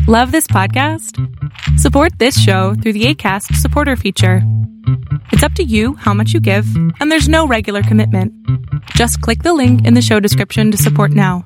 Love this podcast? Support this show through the Acast supporter feature. It's up to you how much you give, and there's no regular commitment. Just click the link in the show description to support now.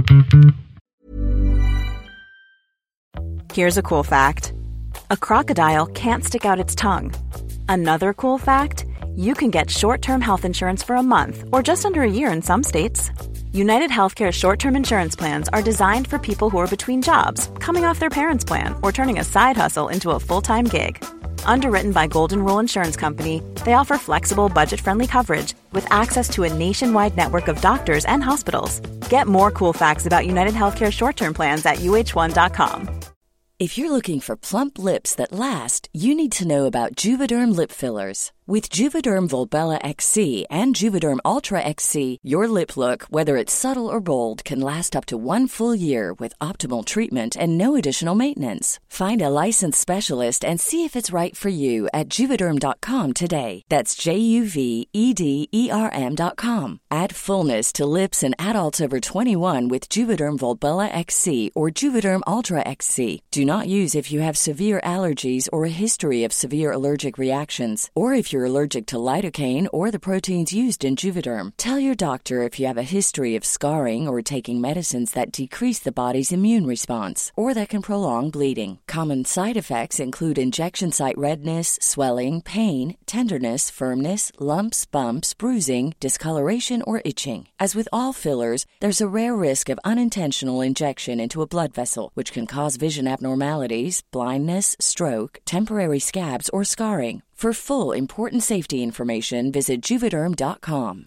Here's a cool fact. A crocodile can't stick out its tongue. Another cool fact, you can get short-term health insurance for a month or just under a year in some states. United Healthcare short-term insurance plans are designed for people who are between jobs, coming off their parents' plan, or turning a side hustle into a full-time gig. Underwritten by Golden Rule Insurance Company, they offer flexible, budget-friendly coverage with access to a nationwide network of doctors and hospitals. Get more cool facts about United Healthcare short-term plans at uh1.com. If you're looking for plump lips that last, you need to know about Juvederm lip fillers. With Juvederm Volbella XC and Juvederm Ultra XC, your lip look, whether it's subtle or bold, can last up to 1 full year with optimal treatment and no additional maintenance. Find a licensed specialist and see if it's right for you at Juvederm.com today. That's JUVEDERM.com. Add fullness to lips in adults over 21 with Juvederm Volbella XC or Juvederm Ultra XC. Do not use if you have severe allergies or a history of severe allergic reactions, or if you're allergic to lidocaine or the proteins used in Juvederm. Tell your doctor if you have a history of scarring or taking medicines that decrease the body's immune response or that can prolong bleeding. Common side effects include injection site redness, swelling, pain, tenderness, firmness, lumps, bumps, bruising, discoloration, or itching. As with all fillers, there's a rare risk of unintentional injection into a blood vessel, which can cause vision abnormalities, blindness, stroke, temporary scabs, or scarring. For full, important safety information, visit Juvederm.com.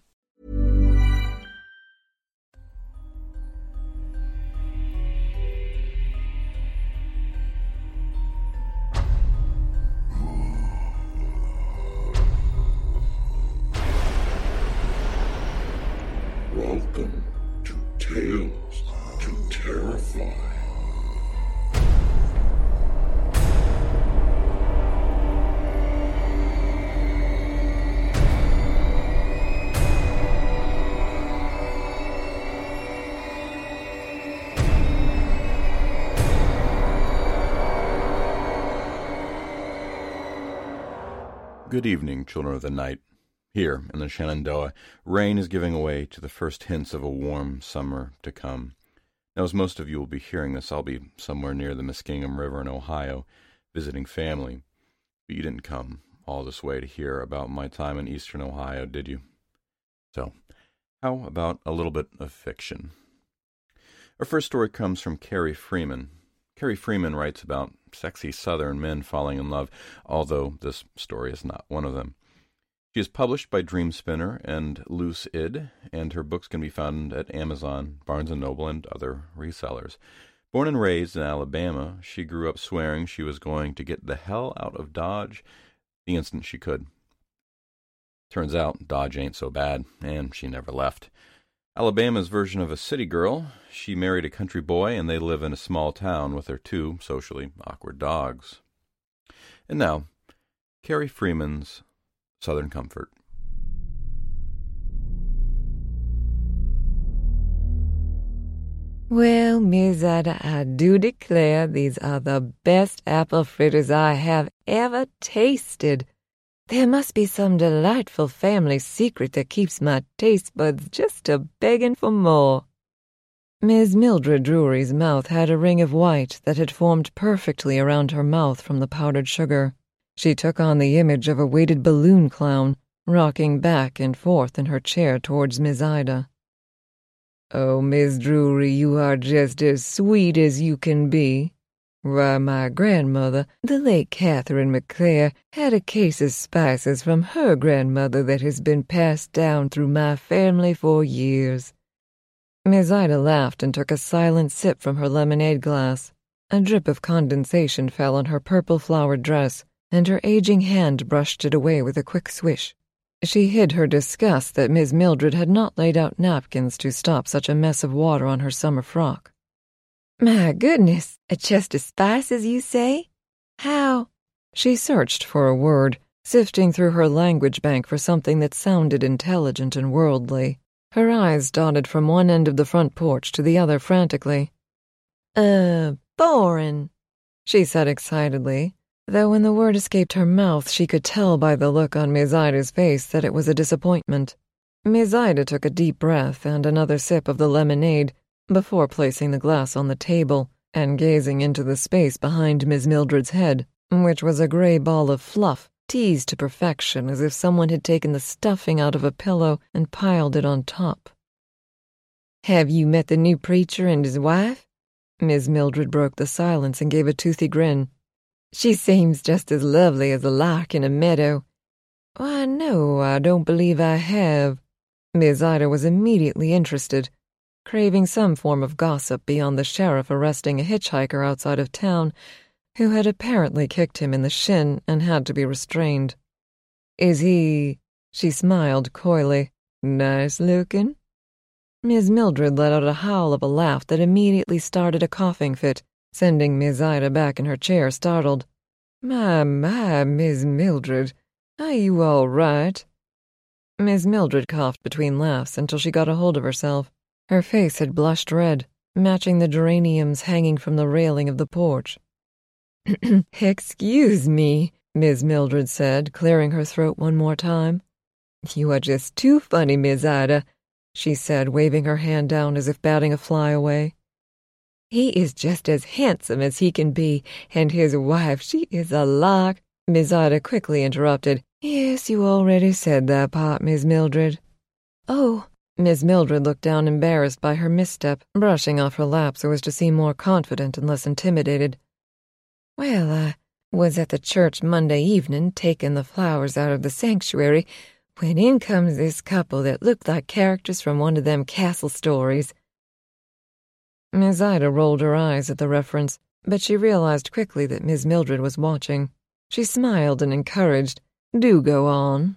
Welcome to Tales to Terrify. Good evening, children of the night. Here in the Shenandoah, rain is giving way to the first hints of a warm summer to come. Now, as most of you will be hearing this, I'll be somewhere near the Muskingum River in Ohio, visiting family. But you didn't come all this way to hear about my time in eastern Ohio, did you? So, how about a little bit of fiction? Our first story comes from Carrie Freeman. Carrie Freeman writes about sexy Southern men falling in love, although this story is not one of them. She is published by Dream Spinner and Loose Id, and her books can be found at Amazon, Barnes & Noble, and other resellers. Born and raised in Alabama, she grew up swearing she was going to get the hell out of Dodge the instant she could. Turns out Dodge ain't so bad, and she never left. Alabama's version of a city girl, she married a country boy, and they live in a small town with their 2 socially awkward dogs. And now, Carrie Freeman's Southern Comfort. Well, Miss Ida, I do declare these are the best apple fritters I have ever tasted. There must be some delightful family secret that keeps my taste buds just a-begging for more. Miss Mildred Drury's mouth had a ring of white that had formed perfectly around her mouth from the powdered sugar. She took on the image of a weighted balloon clown, rocking back and forth in her chair towards Miss Ida. "Oh, Miss Drury, you are just as sweet as you can be. Why, my grandmother, the late Catherine McClare, had a case of spices from her grandmother that has been passed down through my family for years." Miss Ida laughed and took a silent sip from her lemonade glass. A drip of condensation fell on her purple-flowered dress, and her aging hand brushed it away with a quick swish. She hid her disgust that Miss Mildred had not laid out napkins to stop such a mess of water on her summer frock. "My goodness, a chest of spices, you say? How?" She searched for a word, sifting through her language bank for something that sounded intelligent and worldly. Her eyes dotted from one end of the front porch to the other frantically. Foreign," she said excitedly, though when the word escaped her mouth she could tell by the look on Miss Ida's face that it was a disappointment. Miss Ida took a deep breath and another sip of the lemonade before placing the glass on the table and gazing into the space behind Miss Mildred's head, which was a gray ball of fluff, teased to perfection as if someone had taken the stuffing out of a pillow and piled it on top. "Have you met the new preacher and his wife?" Miss Mildred broke the silence and gave a toothy grin. "She seems just as lovely as a lark in a meadow." "Why, no, I don't believe I have." Miss Ida was immediately interested, craving some form of gossip beyond the sheriff arresting a hitchhiker outside of town who had apparently kicked him in the shin and had to be restrained. "Is he—" she smiled coyly, "nice looking?" Miss Mildred let out a howl of a laugh that immediately started a coughing fit, sending Miss Ida back in her chair startled. My, Miss Mildred, are you all right?" Miss Mildred coughed between laughs until she got a hold of herself. Her face had blushed red, matching the geraniums hanging from the railing of the porch. "Excuse me," Miss Mildred said, clearing her throat one more time. "You are just too funny, Miss Ida," she said, waving her hand down as if batting a fly away. "He is just as handsome as he can be, and his wife, she is a lark." Miss Ida quickly interrupted. "Yes, you already said that part, Miss Mildred." "Oh." Miss Mildred looked down embarrassed by her misstep, brushing off her lap so as to seem more confident and less intimidated. "Well, I was at the church Monday evening taking the flowers out of the sanctuary when in comes this couple that looked like characters from one of them castle stories." Miss Ida rolled her eyes at the reference, but she realized quickly that Miss Mildred was watching. She smiled and encouraged, "Do go on."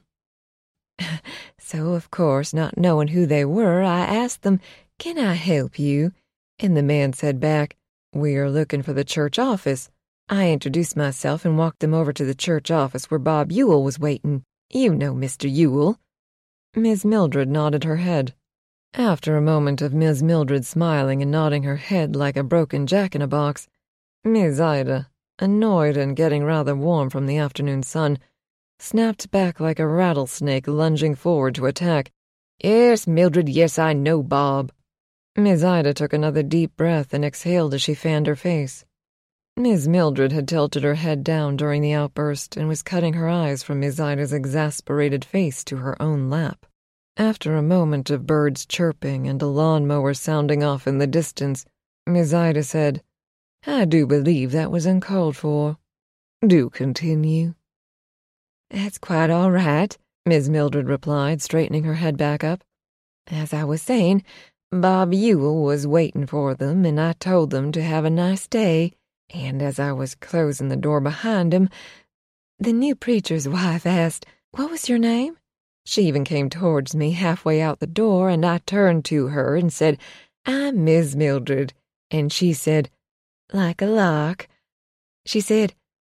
"So, of course, not knowing who they were, I asked them, 'Can I help you?' And the man said back, 'We are looking for the church office.' I introduced myself and walked them over to the church office where Bob Ewell was waiting. You know Mr. Ewell." Miss Mildred nodded her head. After a moment of Miss Mildred smiling and nodding her head like a broken jack-in-a-box, Miss Ida, annoyed and getting rather warm from the afternoon sun, snapped back like a rattlesnake lunging forward to attack. "Yes, Mildred, yes, I know Bob." Miss Ida took another deep breath and exhaled as she fanned her face. Miss Mildred had tilted her head down during the outburst and was cutting her eyes from Miss Ida's exasperated face to her own lap. After a moment of birds chirping and a lawnmower sounding off in the distance, Miss Ida said, "I do believe that was uncalled for. Do continue." "That's quite all right," Miss Mildred replied, straightening her head back up. "As I was saying, Bob Ewell was waiting for them, and I told them to have a nice day, and as I was closing the door behind him, the new preacher's wife asked, 'What was your name?' She even came towards me halfway out the door, and I turned to her and said, 'I'm Miss Mildred,' and she said, like a lark, she said,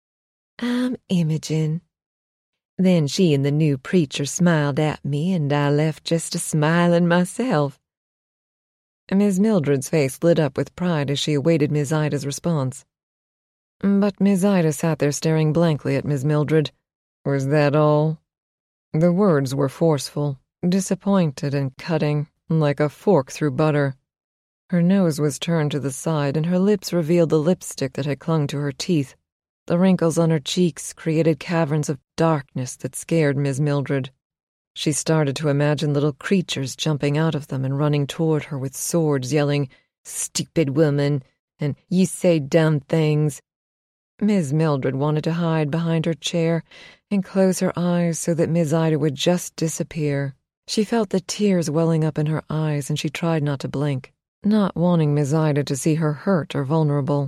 'I'm Imogen.' Then she and the new preacher smiled at me, and I left just a-smiling myself." Miss Mildred's face lit up with pride as she awaited Miss Ida's response. But Miss Ida sat there staring blankly at Miss Mildred. Was that all? The words were forceful, disappointed and cutting, like a fork through butter. Her nose was turned to the side, and her lips revealed the lipstick that had clung to her teeth. The wrinkles on her cheeks created caverns of darkness that scared Miss Mildred. She started to imagine little creatures jumping out of them and running toward her with swords, yelling, "Stupid woman," and "You say dumb things." Miss Mildred wanted to hide behind her chair and close her eyes so that Miss Ida would just disappear. She felt the tears welling up in her eyes, and she tried not to blink, not wanting Miss Ida to see her hurt or vulnerable.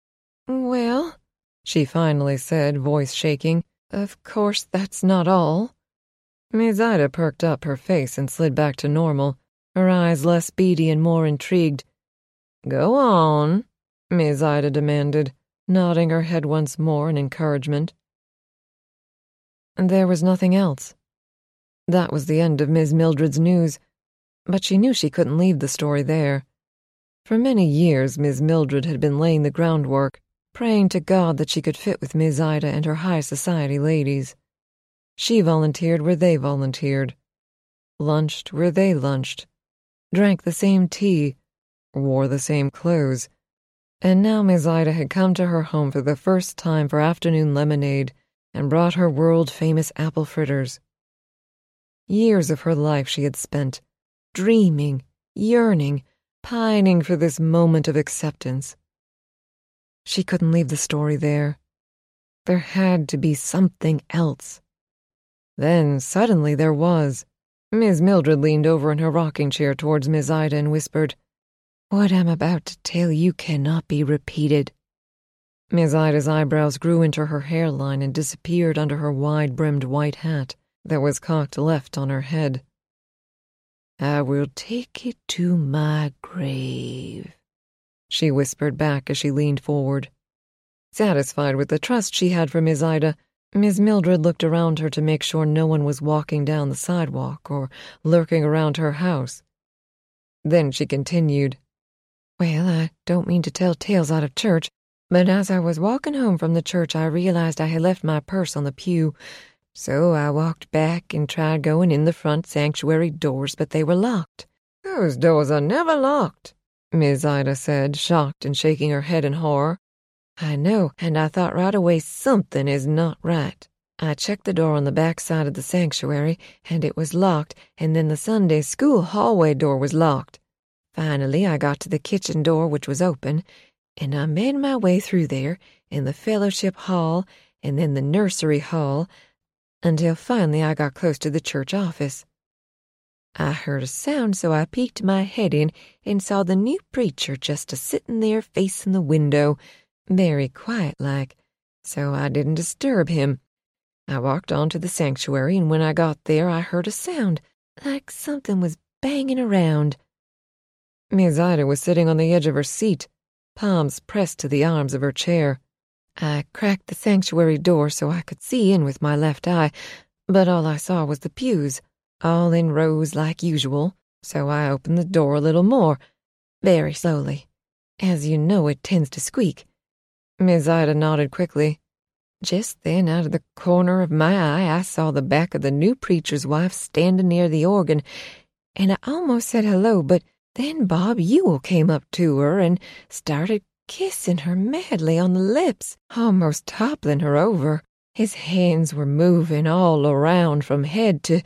"Well," she finally said, voice shaking, "of course that's not all." Miss Ida perked up her face and slid back to normal, her eyes less beady and more intrigued. "Go on," Miss Ida demanded, nodding her head once more in encouragement. And there was nothing else. That was the end of Miss Mildred's news, but she knew she couldn't leave the story there. For many years Miss Mildred had been laying the groundwork, praying to God that she could fit with Miss Ida and her high society ladies. She volunteered where they volunteered, lunched where they lunched, drank the same tea, wore the same clothes, and now Miss Ida had come to her home for the first time for afternoon lemonade and brought her world-famous apple fritters. Years of her life she had spent dreaming, yearning, pining for this moment of acceptance. She couldn't leave the story there. There had to be something else. Then, suddenly, there was. Miss Mildred leaned over in her rocking chair towards Miss Ida and whispered, "What I'm about to tell you cannot be repeated." Miss Ida's eyebrows grew into her hairline and disappeared under her wide-brimmed white hat that was cocked left on her head. "I will take it to my grave," she whispered back as she leaned forward. Satisfied with the trust she had for Miss Ida, Miss Mildred looked around her to make sure no one was walking down the sidewalk or lurking around her house. Then she continued, "Well, I don't mean to tell tales out of church, but as I was walking home from the church I realized I had left my purse on the pew. So I walked back and tried going in the front sanctuary doors, but they were locked." "Those doors are never locked," Miss Ida said, shocked and shaking her head in horror. "I know, and I thought right away something is not right. I checked the door on the back side of the sanctuary, and it was locked, and then the Sunday school hallway door was locked. Finally, I got to the kitchen door, which was open, and I made my way through there, in the fellowship hall, and then the nursery hall, until finally I got close to the church office. I heard a sound, so I peeked my head in and saw the new preacher just a-sittin' there facing the window, very quiet-like, so I didn't disturb him. I walked on to the sanctuary, and when I got there I heard a sound, like something was banging around." Miss Ida was sitting on the edge of her seat, palms pressed to the arms of her chair. I cracked the sanctuary door so I could see in with my left eye, but all I saw was the pews, all in rows like usual, so I opened the door a little more, very slowly. As you know, it tends to squeak. Miss Ida nodded quickly. Just then, out of the corner of my eye, I saw the back of the new preacher's wife standing near the organ, and I almost said hello, but then Bob Ewell came up to her and started kissing her madly on the lips, almost toppling her over. His hands were moving all around from head to...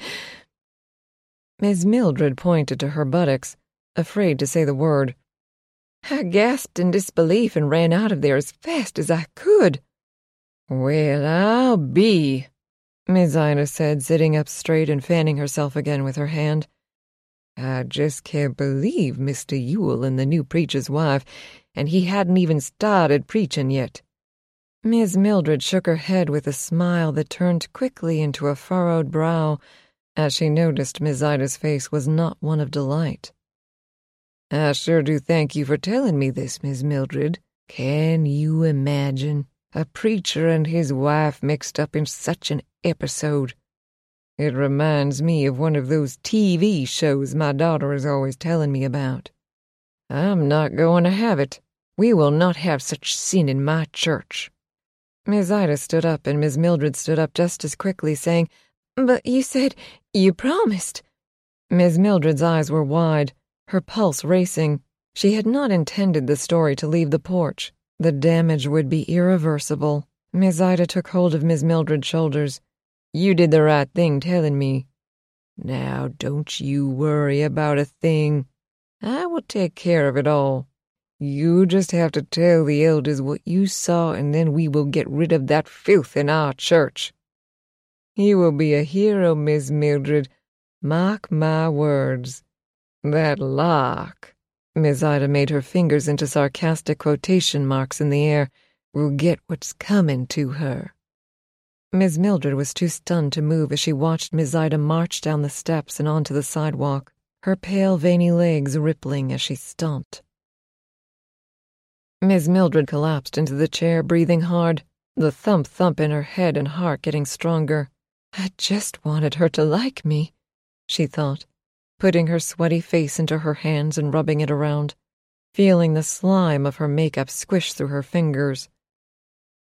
Miss Mildred pointed to her buttocks, afraid to say the word. I gasped in disbelief and ran out of there as fast as I could. "Well, I'll be," Miss Ida said, sitting up straight and fanning herself again with her hand. "I just can't believe Mr. Ewell and the new preacher's wife, and he hadn't even started preaching yet." Miss Mildred shook her head with a smile that turned quickly into a furrowed brow as she noticed Miss Ida's face was not one of delight. "I sure do thank you for telling me this, Miss Mildred. Can you imagine a preacher and his wife mixed up in such an episode? It reminds me of one of those TV shows my daughter is always telling me about. I'm not going to have it. We will not have such sin in my church." Miss Ida stood up, and Miss Mildred stood up just as quickly, saying, "But you said you promised." Miss Mildred's eyes were wide, her pulse racing. She had not intended the story to leave the porch. The damage would be irreversible. Miss Ida took hold of Miss Mildred's shoulders. "You did the right thing telling me. Now don't you worry about a thing. I will take care of it all. You just have to tell the elders what you saw, and then we will get rid of that filth in our church. You will be a hero, Miss Mildred. Mark my words. That lark," Miss Ida made her fingers into sarcastic quotation marks in the air, "will get what's coming to her." Miss Mildred was too stunned to move as she watched Miss Ida march down the steps and onto the sidewalk, her pale, veiny legs rippling as she stomped. Miss Mildred collapsed into the chair, breathing hard, the thump-thump in her head and heart getting stronger. I just wanted her to like me, she thought, putting her sweaty face into her hands and rubbing it around, feeling the slime of her makeup squish through her fingers.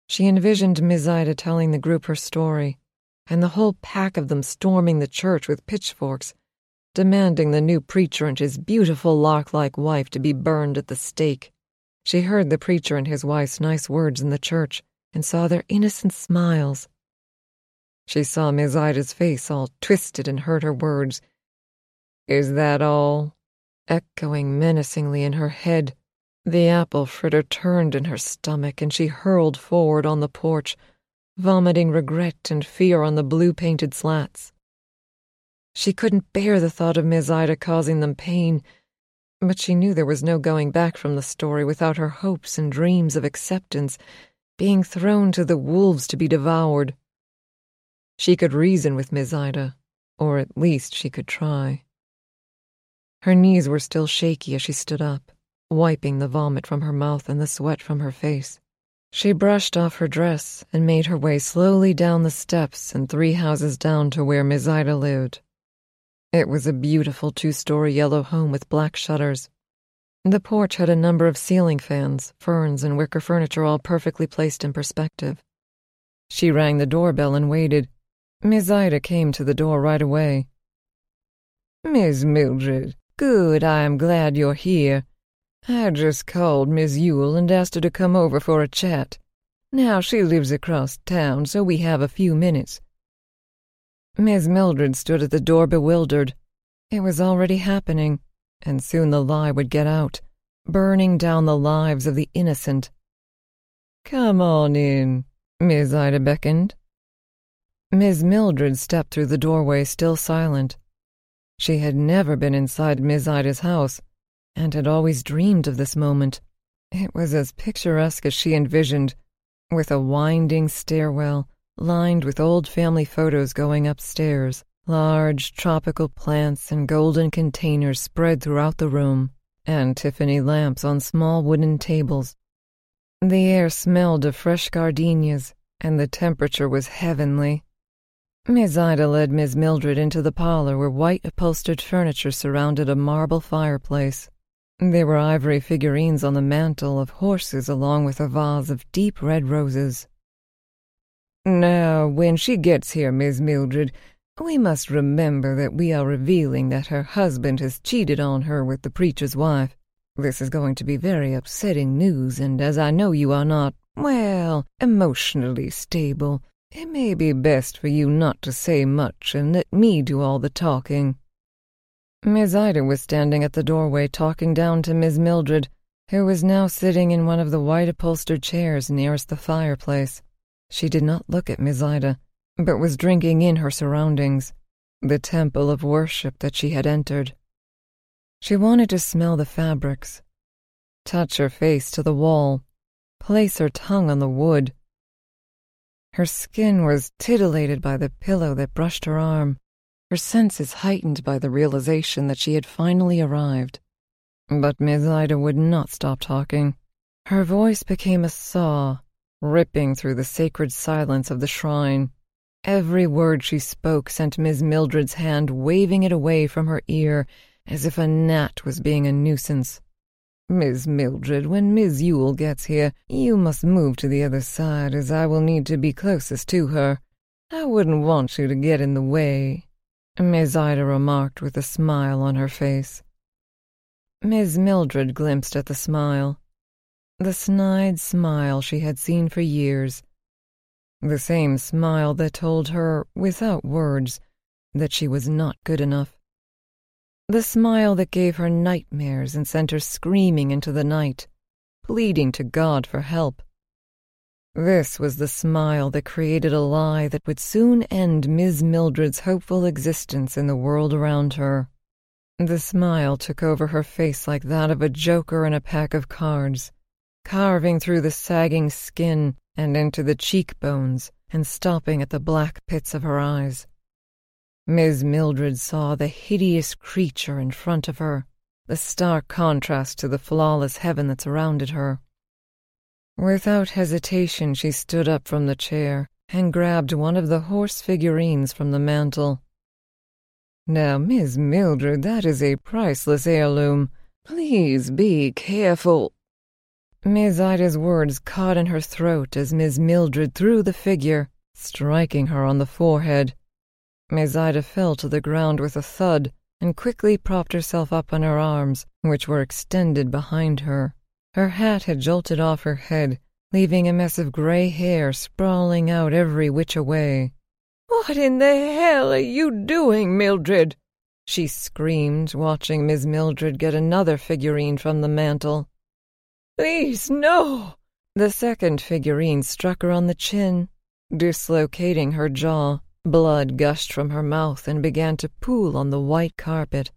She envisioned Miss Ida telling the group her story, and the whole pack of them storming the church with pitchforks, demanding the new preacher and his beautiful lark-like wife to be burned at the stake. She heard the preacher and his wife's nice words in the church and saw their innocent smiles. She saw Miss Ida's face all twisted and heard her words, "Is that all?" echoing menacingly in her head. The apple fritter turned in her stomach, and she hurled forward on the porch, vomiting regret and fear on the blue-painted slats. She couldn't bear the thought of Miss Ida causing them pain, but she knew there was no going back from the story without her hopes and dreams of acceptance being thrown to the wolves to be devoured. She could reason with Miss Ida, or at least she could try. Her knees were still shaky as she stood up, wiping the vomit from her mouth and the sweat from her face. She brushed off her dress and made her way slowly down the steps and 3 houses down to where Miss Ida lived. It was a beautiful 2-story yellow home with black shutters. The porch had a number of ceiling fans, ferns, and wicker furniture all perfectly placed in perspective. She rang the doorbell and waited. Miss Ida came to the door right away. "Miss Mildred, good, I am glad you're here. I just called Miss Yule and asked her to come over for a chat. Now she lives across town, so we have a few minutes." Miss Mildred stood at the door bewildered. It was already happening, and soon the lie would get out, burning down the lives of the innocent. "Come on in," Miss Ida beckoned. Miss Mildred stepped through the doorway, still silent. She had never been inside Miss Ida's house, and had always dreamed of this moment. It was as picturesque as she envisioned, with a winding stairwell lined with old family photos going upstairs, large tropical plants and golden containers spread throughout the room, and Tiffany lamps on small wooden tables. The air smelled of fresh gardenias, and the temperature was heavenly. Miss Ida led Miss Mildred into the parlor where white upholstered furniture surrounded a marble fireplace. There were ivory figurines on the mantel of horses along with a vase of deep red roses. "Now, when she gets here, Miss Mildred, we must remember that we are revealing that her husband has cheated on her with the preacher's wife. This is going to be very upsetting news, and as I know you are not, well, emotionally stable, it may be best for you not to say much and let me do all the talking." Miss Ida was standing at the doorway talking down to Miss Mildred, who was now sitting in one of the white upholstered chairs nearest the fireplace. She did not look at Miss Ida, but was drinking in her surroundings, the temple of worship that she had entered. She wanted to smell the fabrics, touch her face to the wall, place her tongue on the wood. Her skin was titillated by the pillow that brushed her arm, her senses heightened by the realization that she had finally arrived. But Miss Ida would not stop talking. Her voice became a saw, ripping through the sacred silence of the shrine. Every word she spoke sent Miss Mildred's hand waving it away from her ear as if a gnat was being a nuisance. "Miss Mildred, when Miss Yule gets here, you must move to the other side, as I will need to be closest to her. I wouldn't want you to get in the way," Miss Ida remarked with a smile on her face. Miss Mildred glimpsed at the smile, the snide smile she had seen for years, the same smile that told her, without words, that she was not good enough. The smile that gave her nightmares and sent her screaming into the night, pleading to God for help. This was the smile that created a lie that would soon end Miss Mildred's hopeful existence in the world around her. The smile took over her face like that of a joker in a pack of cards, carving through the sagging skin and into the cheekbones and stopping at the black pits of her eyes. Miss Mildred saw the hideous creature in front of her, the stark contrast to the flawless heaven that surrounded her. Without hesitation, she stood up from the chair and grabbed one of the horse figurines from the mantel. "Now, Miss Mildred, that is a priceless heirloom. Please be careful." Miss Ida's words caught in her throat as Miss Mildred threw the figure, striking her on the forehead. Miss Ida fell to the ground with a thud and quickly propped herself up on her arms, which were extended behind her. Her hat had jolted off her head, leaving a mess of gray hair sprawling out every which way. "What in the hell are you doing, Mildred?" she screamed, watching Miss Mildred get another figurine from the mantel. "Please, no!" The second figurine struck her on the chin, dislocating her jaw. Blood gushed from her mouth and began to pool on the white carpet.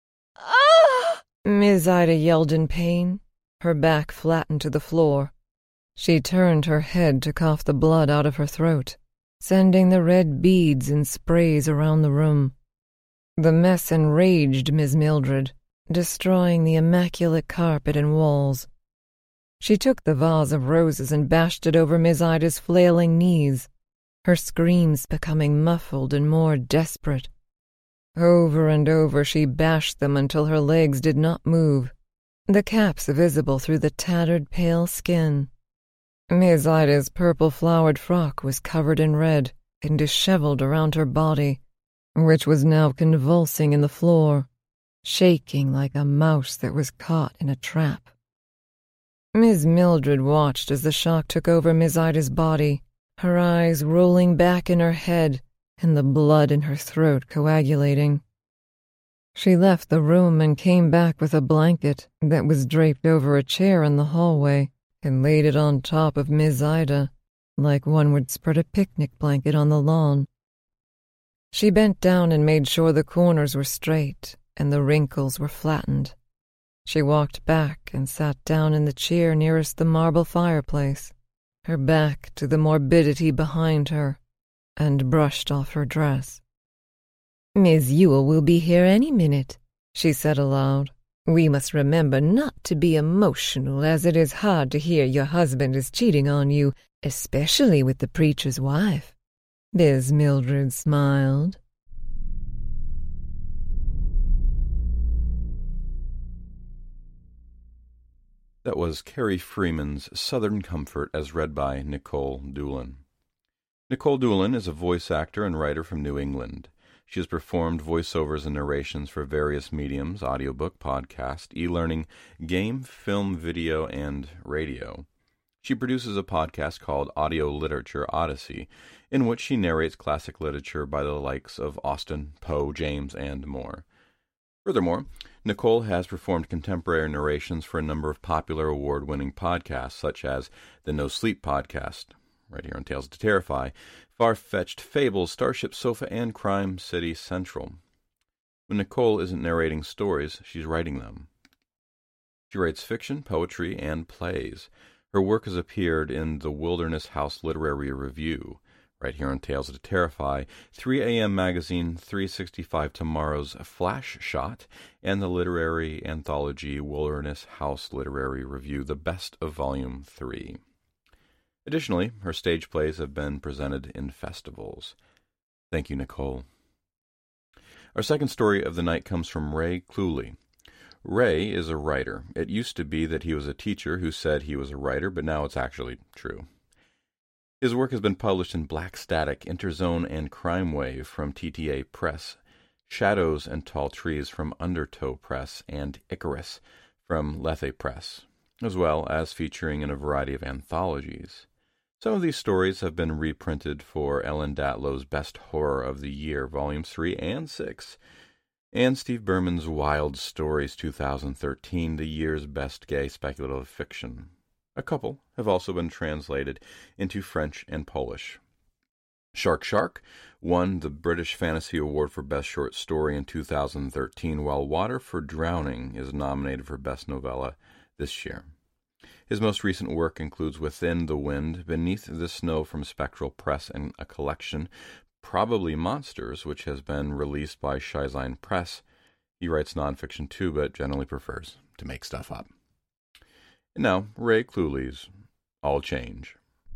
"Ah!" Miss Ida yelled in pain. Her back flattened to the floor. She turned her head to cough the blood out of her throat, sending the red beads in sprays around the room. The mess enraged Miss Mildred, destroying the immaculate carpet and walls. She took the vase of roses and bashed it over Miss Ida's flailing knees, her screams becoming muffled and more desperate. Over and over she bashed them until her legs did not move, the caps visible through the tattered pale skin. Miss Ida's purple-flowered frock was covered in red and disheveled around her body, which was now convulsing in the floor, shaking like a mouse that was caught in a trap. Miss Mildred watched as the shock took over Miss Ida's body, her eyes rolling back in her head and the blood in her throat coagulating. She left the room and came back with a blanket that was draped over a chair in the hallway and laid it on top of Miss Ida, like one would spread a picnic blanket on the lawn. She bent down and made sure the corners were straight and the wrinkles were flattened. She walked back and sat down in the chair nearest the marble fireplace, her back to the morbidity behind her, and brushed off her dress. "Miss Ewell will be here any minute," she said aloud. "We must remember not to be emotional, as it is hard to hear your husband is cheating on you, especially with the preacher's wife." Miss Mildred smiled. That was Carrie Freeman's Southern Comfort, as read by Nicole Doolin. Nicole Doolin is a voice actor and writer from New England. She has performed voiceovers and narrations for various mediums: audiobook, podcast, e-learning, game, film, video, and radio. She produces a podcast called Audio Literature Odyssey, in which she narrates classic literature by the likes of Austen, Poe, James, and more. Furthermore, Nicole has performed contemporary narrations for a number of popular award-winning podcasts, such as the No Sleep Podcast, right here on Tales to Terrify, Far-Fetched Fables, Starship Sofa, and Crime City Central. When Nicole isn't narrating stories, she's writing them. She writes fiction, poetry, and plays. Her work has appeared in the Wilderness House Literary Review, right here on Tales to Terrify, 3 AM Magazine, 365 Tomorrow's Flash Shot, and the literary anthology Wilderness House Literary Review, The Best of Volume 3. Additionally, her stage plays have been presented in festivals. Thank you, Nicole. Our second story of the night comes from Ray Cluley. Ray is a writer. It used to be that he was a teacher who said he was a writer, but now it's actually true. His work has been published in Black Static, Interzone, and Crime Wave from TTA Press, Shadows and Tall Trees from Undertow Press, and Icarus from Lethe Press, as well as featuring in a variety of anthologies. Some of these stories have been reprinted for Ellen Datlow's Best Horror of the Year, Volumes 3 and 6, and Steve Berman's Wild Stories 2013, the year's best gay speculative fiction. A couple have also been translated into French and Polish. Shark Shark won the British Fantasy Award for Best Short Story in 2013, while Water for Drowning is nominated for Best Novella this year. His most recent work includes Within the Wind, Beneath the Snow from Spectral Press, and a collection, Probably Monsters, which has been released by Scheislein Press. He writes nonfiction too, but generally prefers to make stuff up. And now, Ray Cluley's All Change.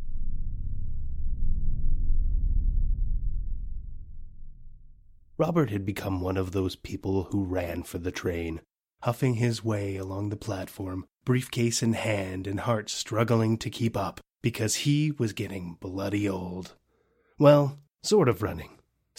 Robert had become one of those people who ran for the train, huffing his way along the platform, briefcase in hand and heart struggling to keep up because he was getting bloody old. Well, sort of running.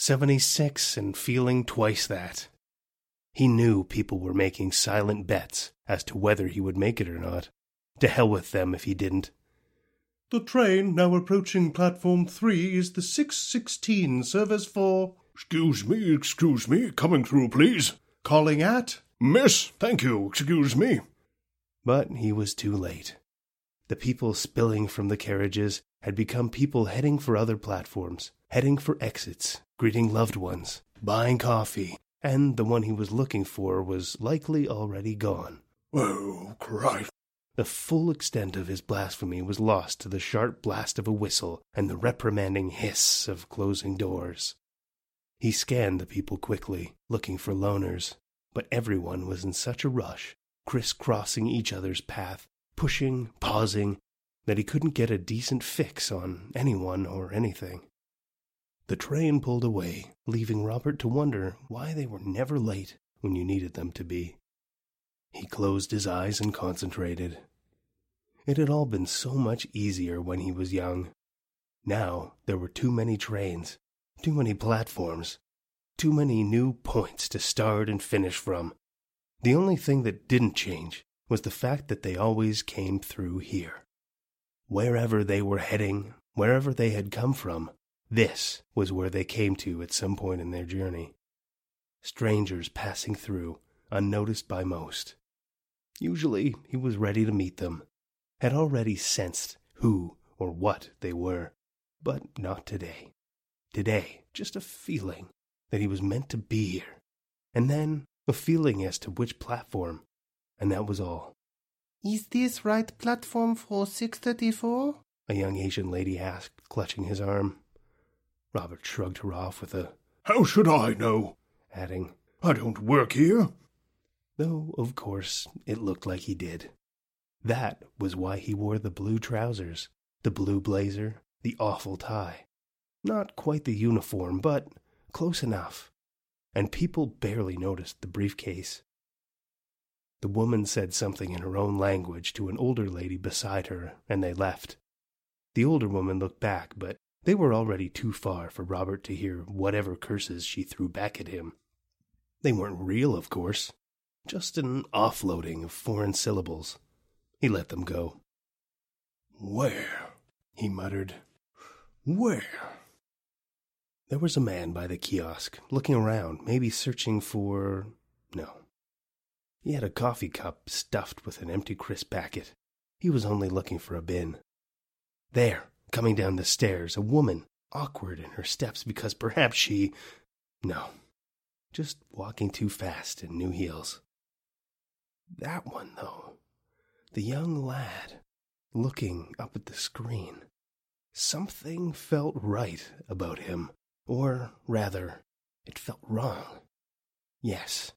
76 and feeling twice that. He knew people were making silent bets as to whether he would make it or not. To hell with them if he didn't. "The train now approaching platform 3 is the 6:16 service for..." Excuse me, coming through, please. "Calling at..." Miss, thank you, excuse me." But he was too late. The people spilling from the carriages had become people heading for other platforms, heading for exits, greeting loved ones, buying coffee, and the one he was looking for was likely already gone. Oh, Christ. The full extent of his blasphemy was lost to the sharp blast of a whistle and the reprimanding hiss of closing doors. He scanned the people quickly, looking for loners, but everyone was in such a rush, crisscrossing each other's path, pushing, pausing, that he couldn't get a decent fix on anyone or anything. The train pulled away, leaving Robert to wonder why they were never late when you needed them to be. He closed his eyes and concentrated. It had all been so much easier when he was young. Now there were too many trains, too many platforms, too many new points to start and finish from. The only thing that didn't change was the fact that they always came through here. Wherever they were heading, wherever they had come from, this was where they came to at some point in their journey. Strangers passing through, unnoticed by most. Usually he was ready to meet them, had already sensed who or what they were, but not today. Today, just a feeling that he was meant to be here, and then a feeling as to which platform, and that was all. "Is this right platform for 6:34? A young Asian lady asked, clutching his arm. Robert shrugged her off with a, "How should I know?" adding, "I don't work here." Though, of course, it looked like he did. That was why he wore the blue trousers, the blue blazer, the awful tie. Not quite the uniform, but close enough. And people barely noticed the briefcase. The woman said something in her own language to an older lady beside her, and they left. The older woman looked back, but they were already too far for Robert to hear whatever curses she threw back at him. They weren't real, of course. Just an offloading of foreign syllables. He let them go. "Where?" he muttered. "Where?" There was a man by the kiosk, looking around, maybe searching for... No. He had a coffee cup stuffed with an empty crisp packet. He was only looking for a bin. There, coming down the stairs, a woman, awkward in her steps because perhaps she... No. Just walking too fast in new heels. That one, though. The young lad, looking up at the screen. Something felt right about him. Or, rather, it felt wrong. Yes.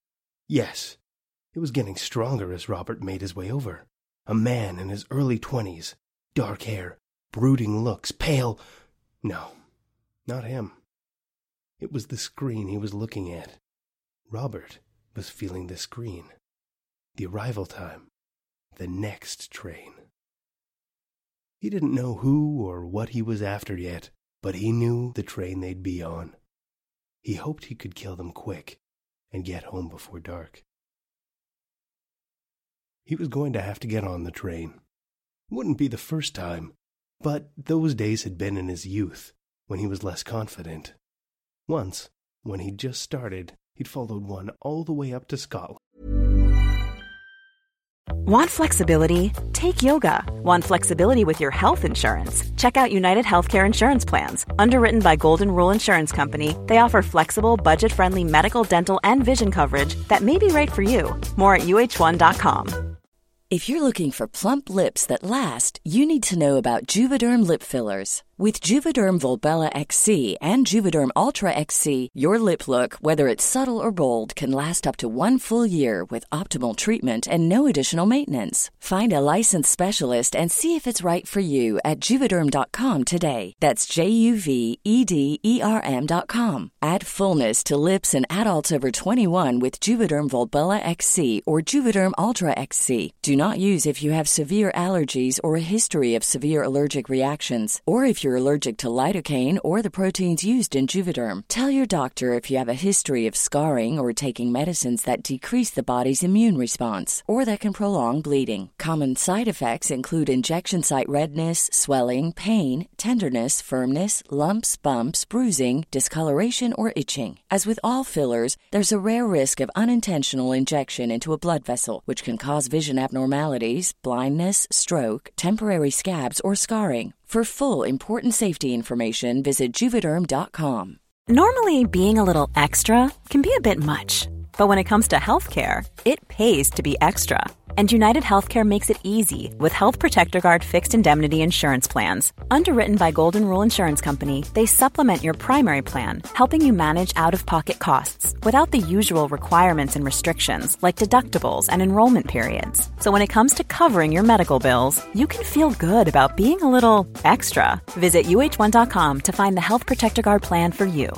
It was getting stronger as Robert made his way over. A man in his early 20s. Dark hair, brooding looks, pale... No, not him. It was the screen he was looking at. Robert was feeling the screen. The arrival time. The next train. He didn't know who or what he was after yet, but he knew the train they'd be on. He hoped he could kill them quick and get home before dark. He was going to have to get on the train. Wouldn't be the first time, but those days had been in his youth, when he was less confident. Once, when he'd just started, he'd followed one all the way up to Scotland. Want flexibility? Take yoga. Want flexibility with your health insurance? Check out United Healthcare Insurance Plans. Underwritten by Golden Rule Insurance Company, they offer flexible, budget-friendly medical, dental, and vision coverage that may be right for you. More at UH1.com. If you're looking for plump lips that last, you need to know about Juvederm lip fillers. With Juvederm Volbella XC and Juvederm Ultra XC, your lip look, whether it's subtle or bold, can last up to 1 full year with optimal treatment and no additional maintenance. Find a licensed specialist and see if it's right for you at Juvederm.com today. That's JUVEDERM.com. Add fullness to lips in adults over 21 with Juvederm Volbella XC or Juvederm Ultra XC. Do not use if you have severe allergies or a history of severe allergic reactions, or if you're allergic to lidocaine or the proteins used in Juvederm. Tell your doctor if you have a history of scarring or taking medicines that decrease the body's immune response, or that can prolong bleeding. Common side effects include injection site redness, swelling, pain, tenderness, firmness, lumps, bumps, bruising, discoloration, or itching. As with all fillers, there's a rare risk of unintentional injection into a blood vessel, which can cause vision abnormalities, blindness, stroke, temporary scabs, or scarring. For full, important safety information, visit Juvederm.com. Normally, being a little extra can be a bit much, but when it comes to healthcare, it pays to be extra. And United Healthcare makes it easy with Health Protector Guard fixed indemnity insurance plans. Underwritten by Golden Rule Insurance Company, they supplement your primary plan, helping you manage out-of-pocket costs without the usual requirements and restrictions like deductibles and enrollment periods. So when it comes to covering your medical bills, you can feel good about being a little extra. Visit UH1.com to find the Health Protector Guard plan for you.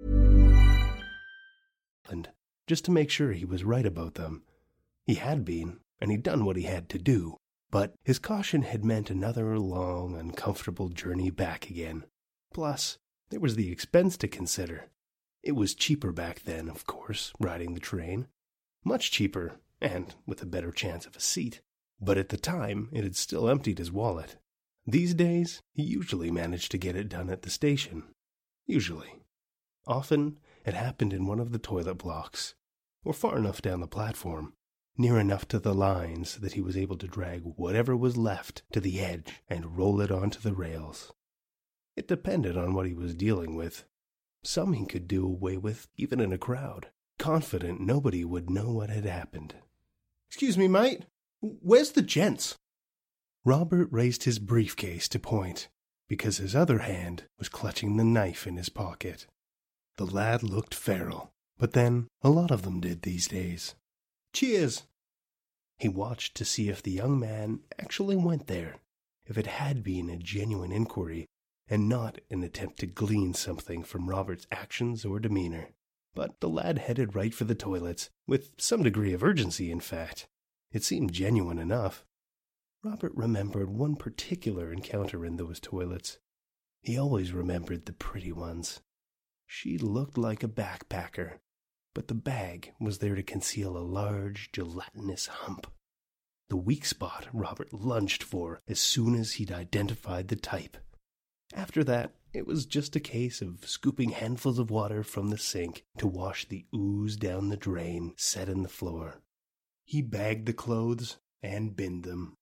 And just to make sure he was right about them. He had been, and he'd done what he had to do, but his caution had meant another long, uncomfortable journey back again. Plus, there was the expense to consider. It was cheaper back then, of course, riding the train. Much cheaper, and with a better chance of a seat. But at the time, it had still emptied his wallet. These days, he usually managed to get it done at the station. Usually. Often, it happened in one of the toilet blocks, or far enough down the platform, near enough to the lines that he was able to drag whatever was left to the edge and roll it onto the rails. It depended on what he was dealing with. Some he could do away with even in a crowd, confident nobody would know what had happened. Excuse me, mate. Where's the gents? Robert raised his briefcase to point, because his other hand was clutching the knife in his pocket. The lad looked feral, but then a lot of them did these days. Cheers. He watched to see if the young man actually went there, if it had been a genuine inquiry, and not an attempt to glean something from Robert's actions or demeanor. But the lad headed right for the toilets, with some degree of urgency, in fact. It seemed genuine enough. Robert remembered one particular encounter in those toilets. He always remembered the pretty ones. She looked like a backpacker, but the bag was there to conceal a large, gelatinous hump. The weak spot Robert lunged for as soon as he'd identified the type. After that, it was just a case of scooping handfuls of water from the sink to wash the ooze down the drain set in the floor. He bagged the clothes and binned them.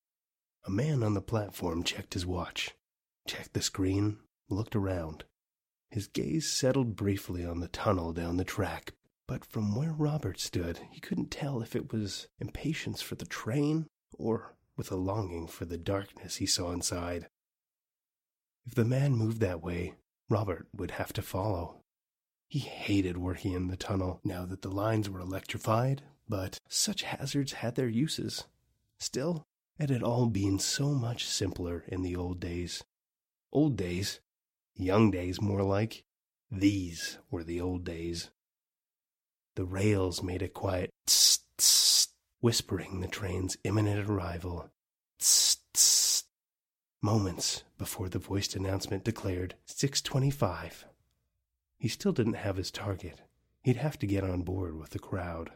A man on the platform checked his watch, checked the screen, looked around. His gaze settled briefly on the tunnel down the track, but from where Robert stood, he couldn't tell if it was impatience for the train or with a longing for the darkness he saw inside. If the man moved that way, Robert would have to follow. He hated working in the tunnel now that the lines were electrified, but such hazards had their uses. Still, it had all been so much simpler in the old days. Old days? Young days, more like. These were the old days. The rails made a quiet tss, tss, whispering the train's imminent arrival. Tss, tss. Moments before the voiced announcement declared 6:25. He still didn't have his target. He'd have to get on board with the crowd.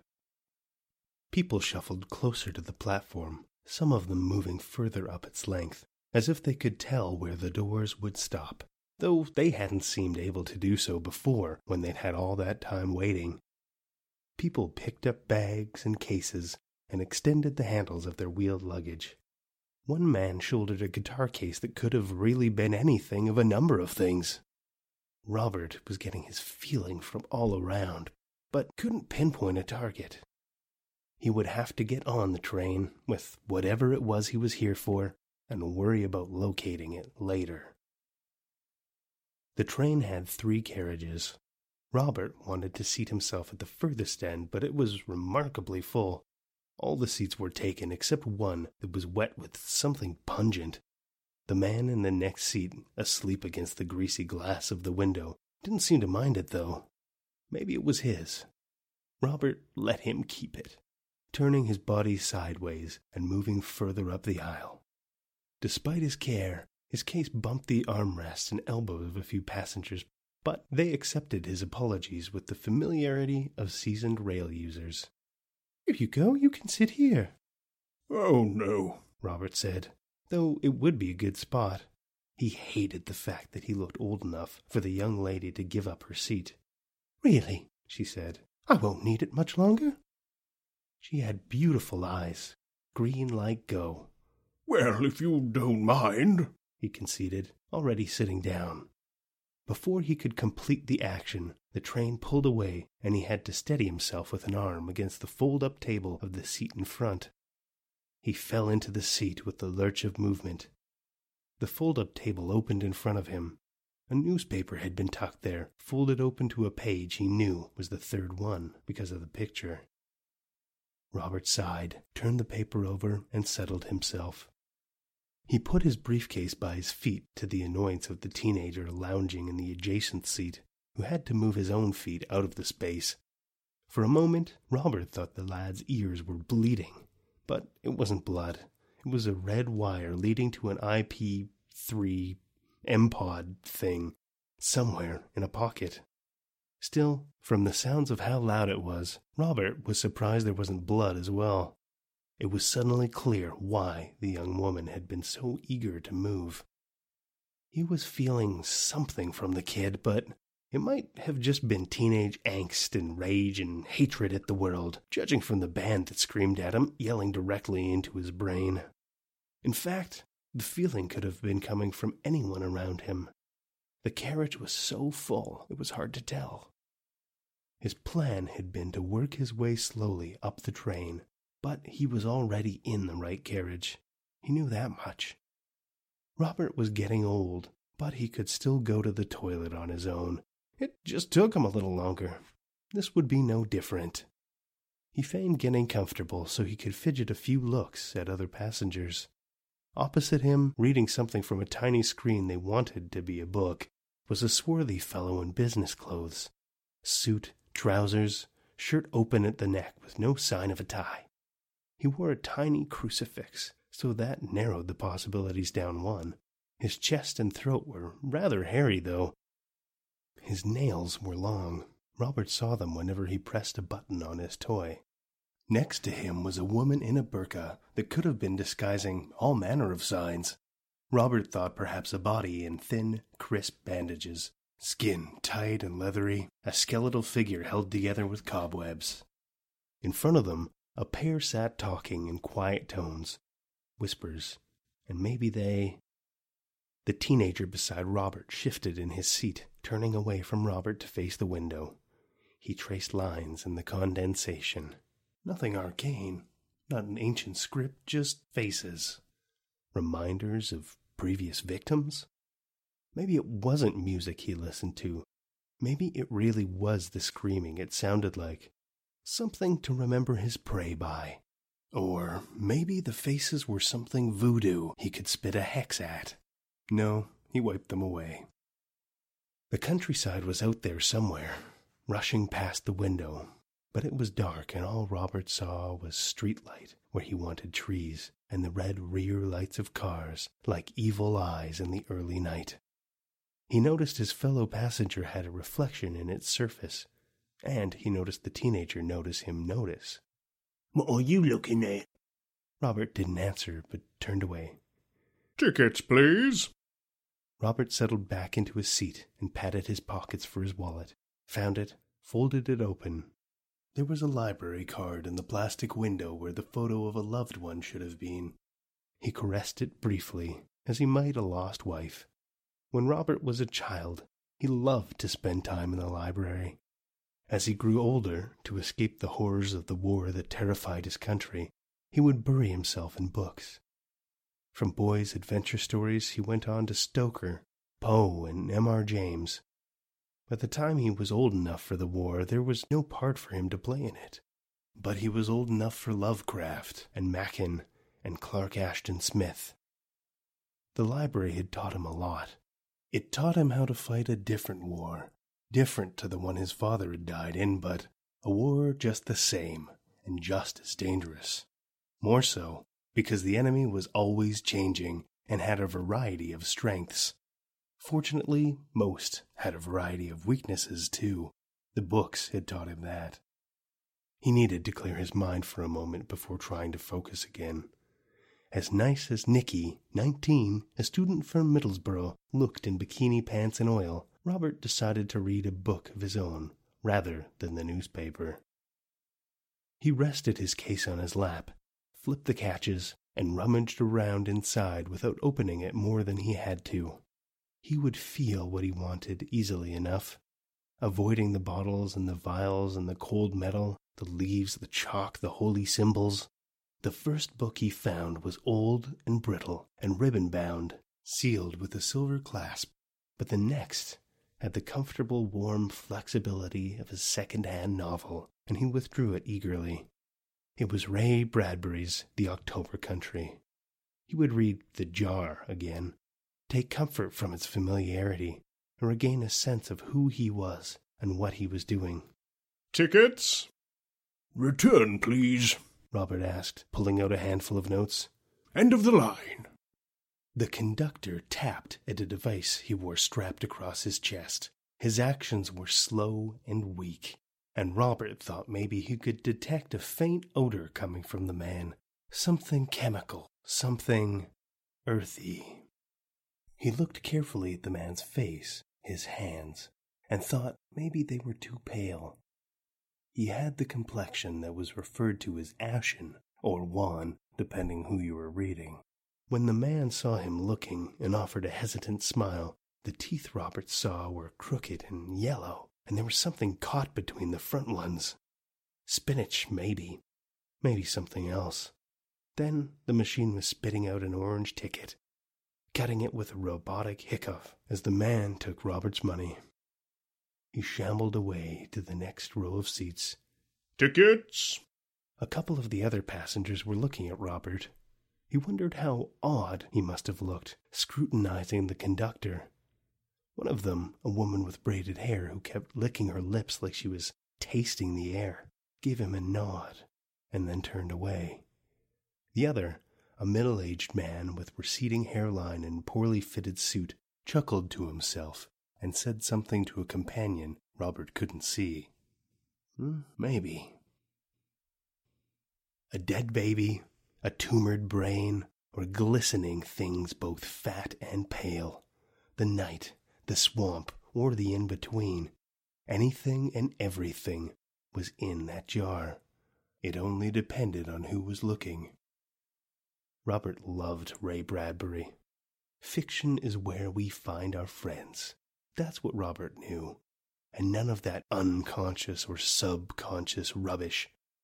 People shuffled closer to the platform, some of them moving further up its length, as if they could tell where the doors would stop, though they hadn't seemed able to do so before when they'd had all that time waiting. People picked up bags and cases and extended the handles of their wheeled luggage. One man shouldered a guitar case that could have really been anything of a number of things. Robert was getting his feeling from all around, but couldn't pinpoint a target. He would have to get on the train with whatever it was he was here for and worry about locating it later. The train had 3 carriages. Robert wanted to seat himself at the furthest end, but it was remarkably full. All the seats were taken except one that was wet with something pungent. The man in the next seat, asleep against the greasy glass of the window, didn't seem to mind it, though. Maybe it was his. Robert let him keep it. turning his body sideways and moving further up the aisle. Despite his care, his case bumped the armrests and elbows of a few passengers, but they accepted his apologies with the familiarity of seasoned rail users. "Here you go, you can sit here." "Oh, no," Robert said, though it would be a good spot. He hated the fact that he looked old enough for the young lady to give up her seat. "Really," she said, "I won't need it much longer." She had beautiful eyes, green like Go. "Well, if you don't mind," he conceded, already sitting down. Before he could complete the action, the train pulled away, and he had to steady himself with an arm against the fold-up table of the seat in front. He fell into the seat with the lurch of movement. The fold-up table opened in front of him. A newspaper had been tucked there, folded open to a page he knew was the third one because of the picture. Robert sighed, turned the paper over, and settled himself. He put his briefcase by his feet, to the annoyance of the teenager lounging in the adjacent seat, who had to move his own feet out of the space. For a moment, Robert thought the lad's ears were bleeding, but it wasn't blood. It was a red wire leading to an IP3 M-Pod thing somewhere in a pocket. Still, from the sounds of how loud it was, Robert was surprised there wasn't blood as well. It was suddenly clear why the young woman had been so eager to move. He was feeling something from the kid, but it might have just been teenage angst and rage and hatred at the world, judging from the band that screamed at him, yelling directly into his brain. In fact, the feeling could have been coming from anyone around him. The carriage was so full, it was hard to tell. His plan had been to work his way slowly up the train, but he was already in the right carriage. He knew that much. Robert was getting old, but he could still go to the toilet on his own. It just took him a little longer. This would be no different. He feigned getting comfortable so he could fidget a few looks at other passengers. Opposite him, reading something from a tiny screen they wanted to be a book, was a swarthy fellow in business clothes. Suit, trousers, shirt open at the neck with no sign of a tie. He wore a tiny crucifix, so that narrowed the possibilities down one. His chest and throat were rather hairy, though. His nails were long. Robert saw them whenever he pressed a button on his toy. Next to him was a woman in a burqa that could have been disguising all manner of signs. Robert thought perhaps a body in thin, crisp bandages, skin tight and leathery, a skeletal figure held together with cobwebs. In front of them, a pair sat talking in quiet tones, whispers, and maybe they... The teenager beside Robert shifted in his seat, turning away from Robert to face the window. He traced lines in the condensation. Nothing arcane, not an ancient script, just faces. Reminders of previous victims? Maybe it wasn't music he listened to. Maybe it really was the screaming it sounded like. Something to remember his prey by. Or maybe the faces were something voodoo he could spit a hex at. No, he wiped them away. The countryside was out there somewhere, rushing past the window, but it was dark and all Robert saw was street light where he wanted trees and the red rear lights of cars like evil eyes in the early night. He noticed his fellow passenger had a reflection in its surface, and he noticed the teenager notice him notice. "What are you looking at?" Robert didn't answer, but turned away. "Tickets, please." Robert settled back into his seat and patted his pockets for his wallet, found it, folded it open. There was a library card in the plastic window where the photo of a loved one should have been. He caressed it briefly, as he might a lost wife. When Robert was a child, he loved to spend time in the library. As he grew older, to escape the horrors of the war that terrified his country, he would bury himself in books. From boys' adventure stories, he went on to Stoker, Poe, and M.R. James. By the time he was old enough for the war, there was no part for him to play in it. But he was old enough for Lovecraft, and Machen, and Clark Ashton Smith. The library had taught him a lot. It taught him how to fight a different war, different to the one his father had died in, but a war just the same, and just as dangerous. More so, because the enemy was always changing and had a variety of strengths. Fortunately, most had a variety of weaknesses too. The books had taught him that. He needed to clear his mind for a moment before trying to focus again. As nice as Nicky, 19, a student from Middlesbrough, looked in bikini pants and oil, Robert decided to read a book of his own, rather than the newspaper. He rested his case on his lap, flipped the catches, and rummaged around inside without opening it more than he had to. He would feel what he wanted easily enough, avoiding the bottles and the vials and the cold metal, the leaves, the chalk, the holy symbols. The first book he found was old and brittle and ribbon-bound, sealed with a silver clasp, but the next had the comfortable, warm flexibility of a second-hand novel, and he withdrew it eagerly. It was Ray Bradbury's The October Country. He would read The Jar again, take comfort from its familiarity, and regain a sense of who he was and what he was doing. "Tickets?" "Return, please," Robert asked, pulling out a handful of notes. "End of the line." The conductor tapped at a device he wore strapped across his chest. His actions were slow and weak, and Robert thought maybe he could detect a faint odor coming from the man. Something chemical, something earthy. He looked carefully at the man's face, his hands, and thought maybe they were too pale. He had the complexion that was referred to as ashen, or wan, depending who you were reading. When the man saw him looking and offered a hesitant smile, the teeth Robert saw were crooked and yellow, and there was something caught between the front ones. Spinach, maybe. Maybe something else. Then the machine was spitting out an orange ticket, cutting it with a robotic hiccup as the man took Robert's money. He shambled away to the next row of seats. "Tickets?" A couple of the other passengers were looking at Robert. He wondered how odd he must have looked, scrutinizing the conductor. One of them, a woman with braided hair who kept licking her lips like she was tasting the air, gave him a nod and then turned away. The other, a middle-aged man with receding hairline and poorly fitted suit, chuckled to himself and said something to a companion Robert couldn't see. Maybe. A dead baby, a tumored brain, or glistening things both fat and pale. The night, the swamp, or the in-between. Anything and everything was in that jar. It only depended on who was looking. Robert loved Ray Bradbury. Fiction is where we find our friends. That's what Robert knew, and none of that unconscious or subconscious rubbish.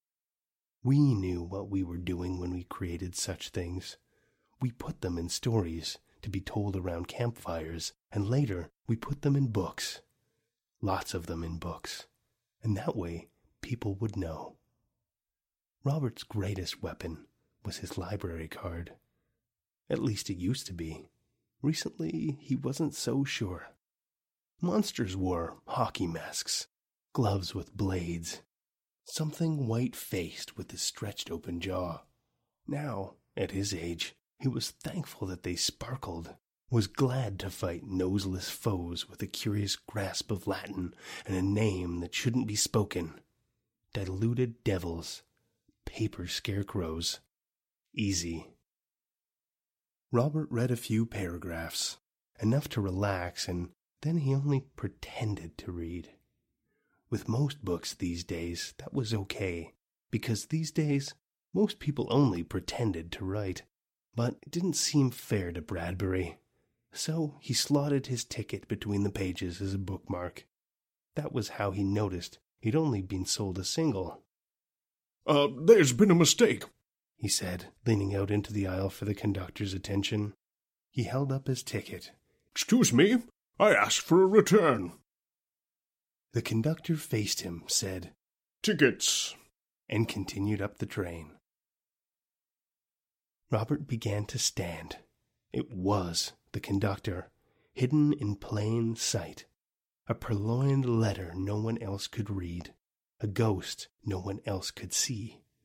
We knew what we were doing when we created such things. We put them in stories to be told around campfires, and later we put them in books. Lots of them in books, and that way people would know. Robert's greatest weapon was his library card. At least it used to be. Recently, he wasn't so sure. Monsters wore hockey masks, gloves with blades, something white-faced with his stretched open jaw. Now, at his age, he was thankful that they sparkled, was glad to fight noseless foes with a curious grasp of Latin and a name that shouldn't be spoken. Diluted devils, paper scarecrows. Easy. Robert read a few paragraphs, enough to relax, and then he only pretended to read. With most books these days, that was okay, because these days, most people only pretended to write. But it didn't seem fair to Bradbury, so he slotted his ticket between the pages as a bookmark. That was how he noticed he'd only been sold a single. There's been a mistake," he said, leaning out into the aisle for the conductor's attention. He held up his ticket. "Excuse me, I asked for a return." The conductor faced him, said, "Tickets," and continued up the train. Robert began to stand. It was the conductor, hidden in plain sight. A purloined letter no one else could read. A ghost no one else could see.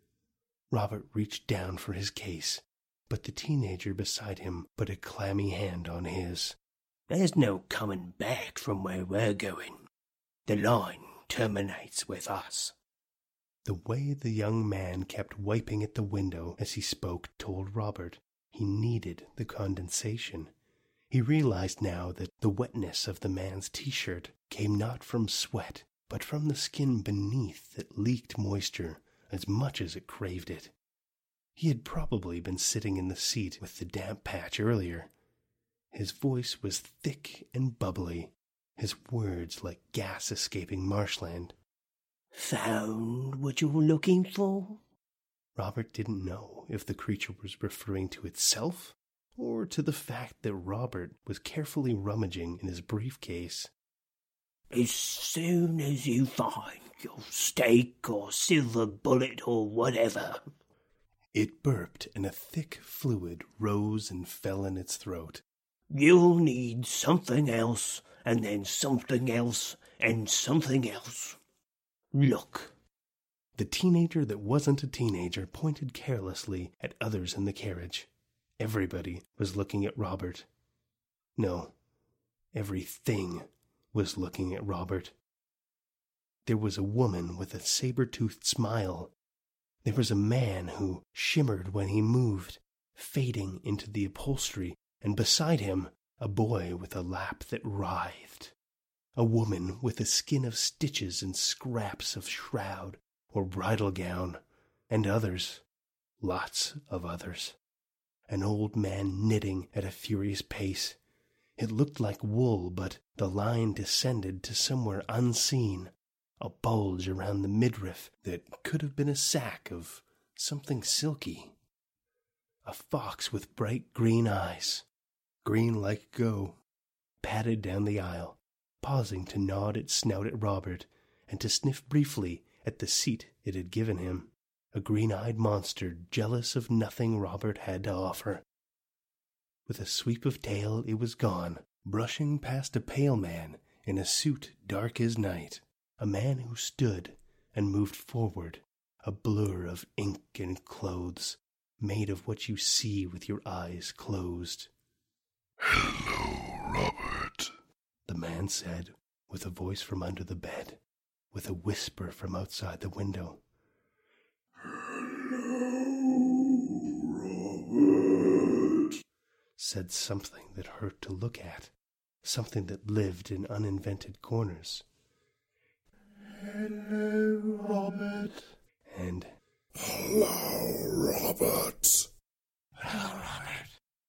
Robert reached down for his case, but the teenager beside him put a clammy hand on his. There's no coming back from where we're going. The line terminates with us. The way the young man kept wiping at the window as he spoke told Robert he needed the condensation. He realized now that the wetness of the man's t-shirt came not from sweat, but from the skin beneath that leaked moisture as much as it craved it. He had probably been sitting in the seat with the damp patch earlier. His voice was thick and bubbly, his words like gas escaping marshland. Found what you were looking for? Robert didn't know if the creature was referring to itself or to the fact that Robert was carefully rummaging in his briefcase. As soon as you find your stake or silver bullet or whatever. It burped, and a thick fluid rose and fell in its throat. You'll need something else, and then something else, and something else. Look. The teenager that wasn't a teenager pointed carelessly at others in the carriage. Everybody was looking at Robert. No, everything was looking at Robert. There was a woman with a saber-toothed smile. There was a man who shimmered when he moved, fading into the upholstery, and beside him a boy with a lap that writhed. A woman with a skin of stitches and scraps of shroud or bridal gown, and others, lots of others. An old man knitting at a furious pace. It looked like wool, but the line descended to somewhere unseen, a bulge around the midriff that could have been a sack of something silky. A fox with bright green eyes, green like go, padded down the aisle, pausing to nod its snout at Robert and to sniff briefly at the seat it had given him. A green-eyed monster jealous of nothing Robert had to offer. With a sweep of tail it was gone, brushing past a pale man in a suit dark as night, a man who stood and moved forward, a blur of ink and clothes, made of what you see with your eyes closed. "Hello, Robert," the man said, with a voice from under the bed, with a whisper from outside the window. Robert, said something that hurt to look at, something that lived in uninvented corners. Hello, Robert. And hello, Robert. Hello, Robert.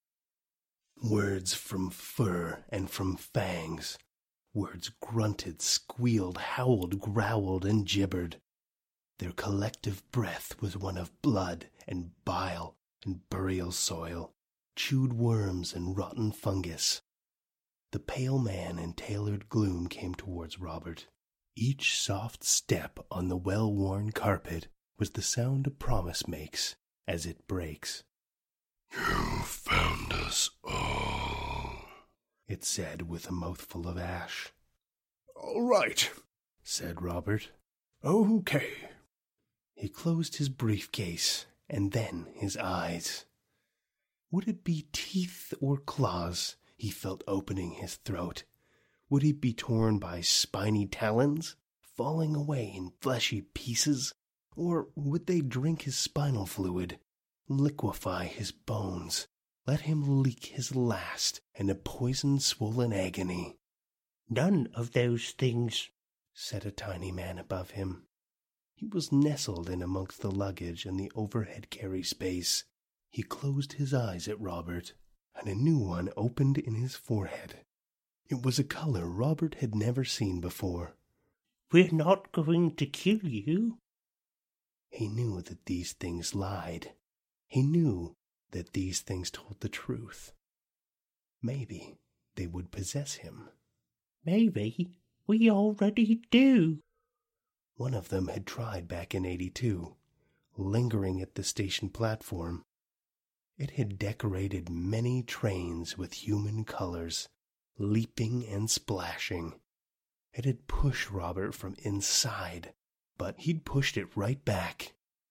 Words from fur and from fangs. Words grunted, squealed, howled, growled, and gibbered. Their collective breath was one of blood and bile and burial soil, chewed worms and rotten fungus. The pale man in tailored gloom came towards Robert. Each soft step on the well-worn carpet was the sound a promise makes as it breaks. "You found us all," it said with a mouthful of ash. "All right," said Robert. "Okay." He closed his briefcase, and then his eyes. Would it be teeth or claws he felt opening his throat? Would he be torn by spiny talons, falling away in fleshy pieces? Or would they drink his spinal fluid, liquefy his bones, let him leak his last in a poison-swollen agony? "None of those things," said a tiny man above him. He was nestled in amongst the luggage in the overhead carry space. He closed his eyes at Robert, and a new one opened in his forehead. It was a color Robert had never seen before. "We're not going to kill you." He knew that these things lied. He knew that these things told the truth. Maybe they would possess him. Maybe we already do. One of them had tried back in '82, lingering at the station platform. It had decorated many trains with human colors, leaping and splashing. It had pushed Robert from inside, but he'd pushed it right back,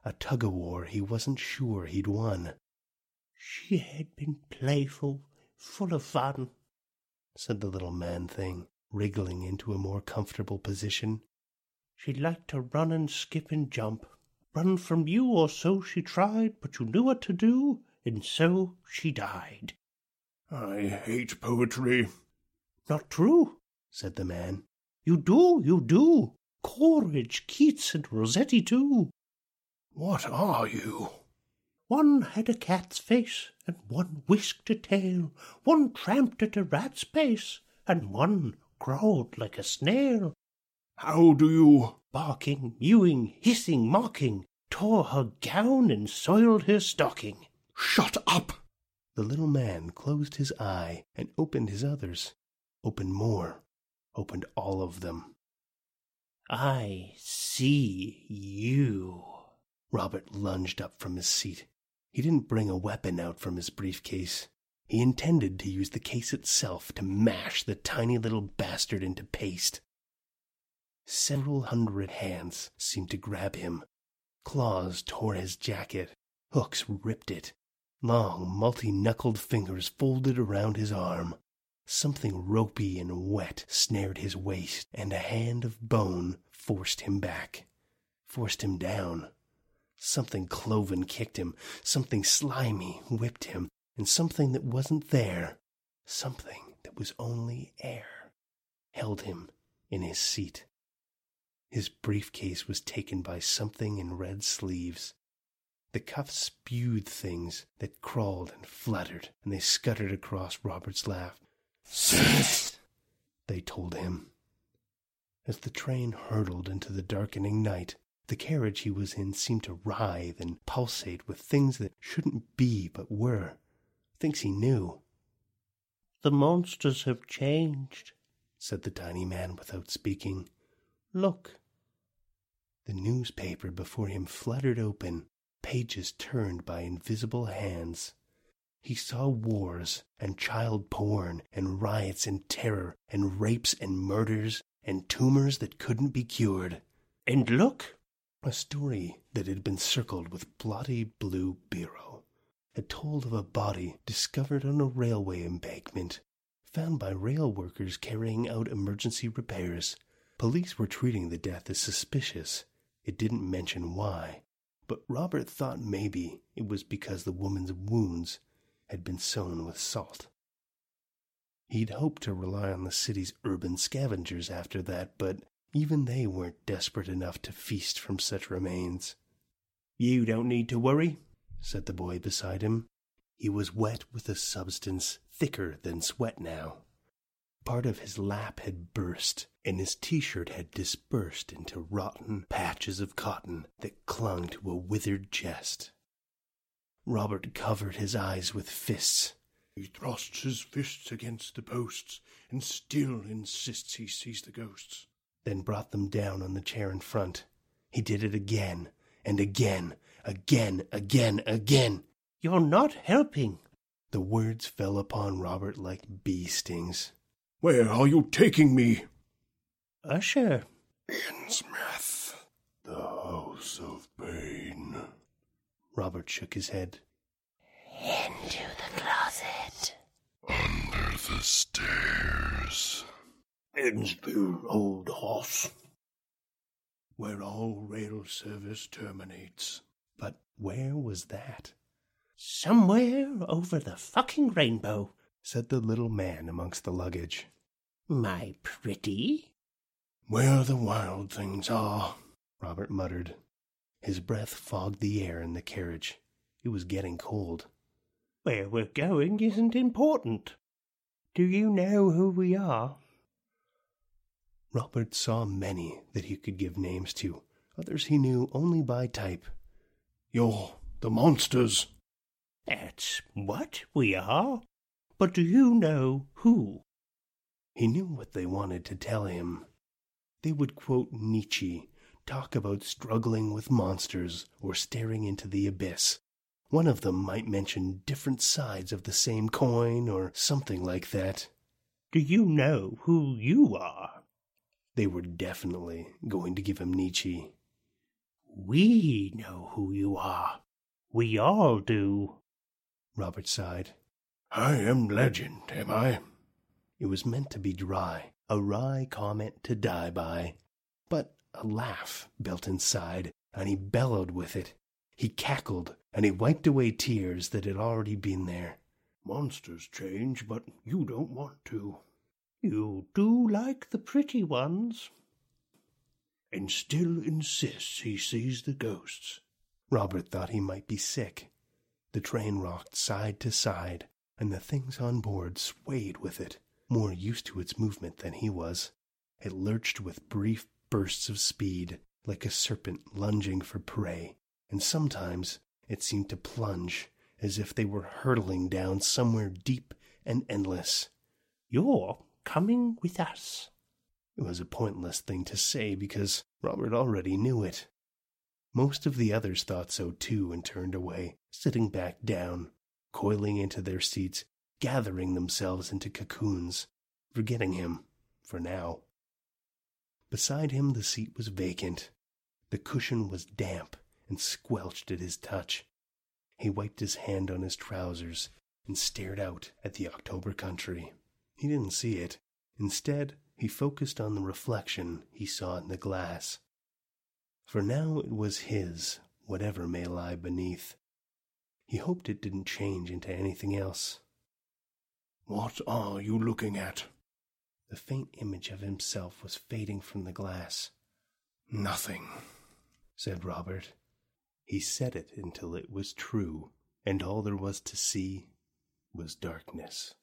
a tug-of-war he wasn't sure he'd won. "She had been playful, full of fun," said the little man-thing, wriggling into a more comfortable position. "She liked to run and skip and jump. Run from you or so she tried, but you knew what to do, and so she died." I hate poetry. "Not true," said the man. You do. Coleridge, Keats, and Rossetti too." What are you?" "One had a cat's face, and one whisked a tail. One tramped at a rat's pace, and one crawled like a snail." "How do you—" "Barking, mewing, hissing, mocking, tore her gown and soiled her stocking." "Shut up!" The little man closed his eye and opened his others. Opened more. Opened all of them. "I see you." Robert lunged up from his seat. He didn't bring a weapon out from his briefcase. He intended to use the case itself to mash the tiny little bastard into paste. Several hundred hands seemed to grab him. Claws tore his jacket. Hooks ripped it. Long, multi-knuckled fingers folded around his arm. Something ropey and wet snared his waist, and a hand of bone forced him back, forced him down. Something cloven kicked him, something slimy whipped him, and something that wasn't there, something that was only air, held him in his seat. His briefcase was taken by something in red sleeves. The cuffs spewed things that crawled and fluttered, and they scuttered across Robert's lap. "Sit!" they told him. As the train hurtled into the darkening night, the carriage he was in seemed to writhe and pulsate with things that shouldn't be but were, things he knew. "The monsters have changed," said the tiny man without speaking. "Look." The newspaper before him fluttered open, pages turned by invisible hands. He saw wars and child porn and riots and terror and rapes and murders and tumors that couldn't be cured. "And look!" A story that had been circled with blotty blue biro had told of a body discovered on a railway embankment, found by rail workers carrying out emergency repairs. Police were treating the death as suspicious. It didn't mention why, but Robert thought maybe it was because the woman's wounds had been sown with salt. He'd hoped to rely on the city's urban scavengers after that, but even they weren't desperate enough to feast from such remains. "You don't need to worry," said the boy beside him. He was wet with a substance thicker than sweat now. Part of his lap had burst, and his t-shirt had dispersed into rotten patches of cotton that clung to a withered chest. Robert covered his eyes with fists. "He thrusts his fists against the posts, and still insists he sees the ghosts." Then brought them down on the chair in front. He did it again, and again, again. "You're not helping." The words fell upon Robert like bee stings. "Where are you taking me?" "Usher." "Innsmouth, the house of pain." Robert shook his head. "Into the closet." "Under the stairs." "Innsville, old horse." "Where all rail service terminates." But where was that? "Somewhere over the fucking rainbow," said the little man amongst the luggage. "My pretty." "Where the wild things are," Robert muttered. His breath fogged the air in the carriage. It was getting cold. "Where we're going isn't important. Do you know who we are?" Robert saw many that he could give names to. Others he knew only by type. "You're the monsters." "That's what we are. But do you know who?" He knew what they wanted to tell him. They would quote Nietzsche, talk about struggling with monsters or staring into the abyss. One of them might mention different sides of the same coin or something like that. "Do you know who you are?" They were definitely going to give him Nietzsche. We know who you are. We all do. Robert sighed. I am legend, am I? It was meant to be dry, a wry comment to die by. But a laugh built inside, and he bellowed with it. He cackled, and he wiped away tears that had already been there. Monsters change, but you don't want to. You do like the pretty ones. And still insists he sees the ghosts. Robert thought he might be sick. The train rocked side to side, and the things on board swayed with it, more used to its movement than he was. It lurched with brief bursts of speed, like a serpent lunging for prey, and sometimes it seemed to plunge, as if they were hurtling down somewhere deep and endless. You're coming with us. It was a pointless thing to say, because Robert already knew it. Most of the others thought so too and turned away, sitting back down, coiling into their seats, gathering themselves into cocoons, forgetting him, for now. Beside him the seat was vacant. The cushion was damp and squelched at his touch. He wiped his hand on his trousers and stared out at the October country. He didn't see it. Instead, he focused on the reflection he saw in the glass. For now it was his, whatever may lie beneath. He hoped it didn't change into anything else. What are you looking at? The faint image of himself was fading from the glass. Nothing, said Robert. He said it until it was true, and all there was to see was darkness.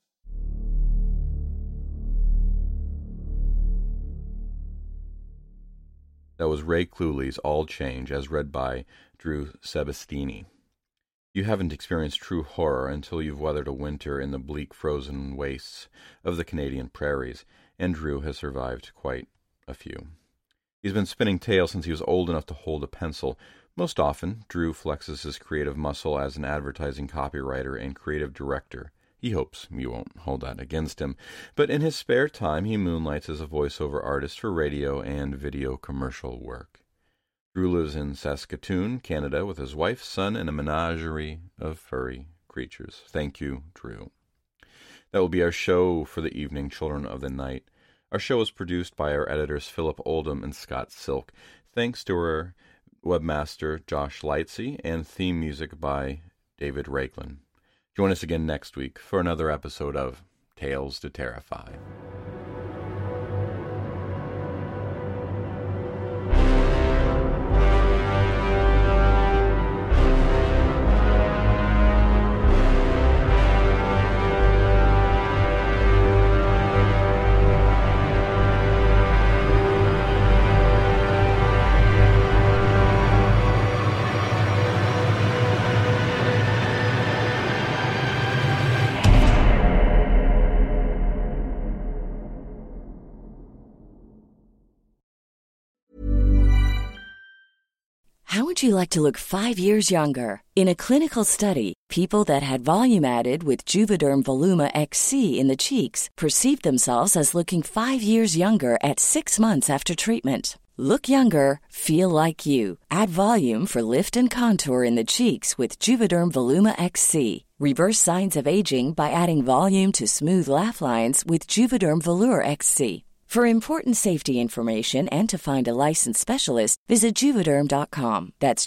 That was Ray Cluley's All Change, as read by Drew Sebastini. You haven't experienced true horror until you've weathered a winter in the bleak frozen wastes of the Canadian prairies, and Drew has survived quite a few. He's been spinning tales since he was old enough to hold a pencil. Most often, Drew flexes his creative muscle as an advertising copywriter and creative director. He hopes you won't hold that against him, but in his spare time he moonlights as a voiceover artist for radio and video commercial work. Drew lives in Saskatoon, Canada, with his wife, son, and a menagerie of furry creatures. Thank you, Drew. That will be our show for the evening, Children of the Night. Our show is produced by our editors Philip Oldham and Scott Silk. Thanks to our webmaster Josh Lightsey, and theme music by David Raglan. Join us again next week for another episode of Tales to Terrify. How would you like to look 5 years younger? In a clinical study, people that had volume added with Juvederm Voluma XC in the cheeks perceived themselves as looking 5 years younger at 6 months after treatment. Look younger, feel like you. Add volume for lift and contour in the cheeks with Juvederm Voluma XC. Reverse signs of aging by adding volume to smooth laugh lines with Juvederm Volure XC. For important safety information and to find a licensed specialist, visit Juvederm.com. That's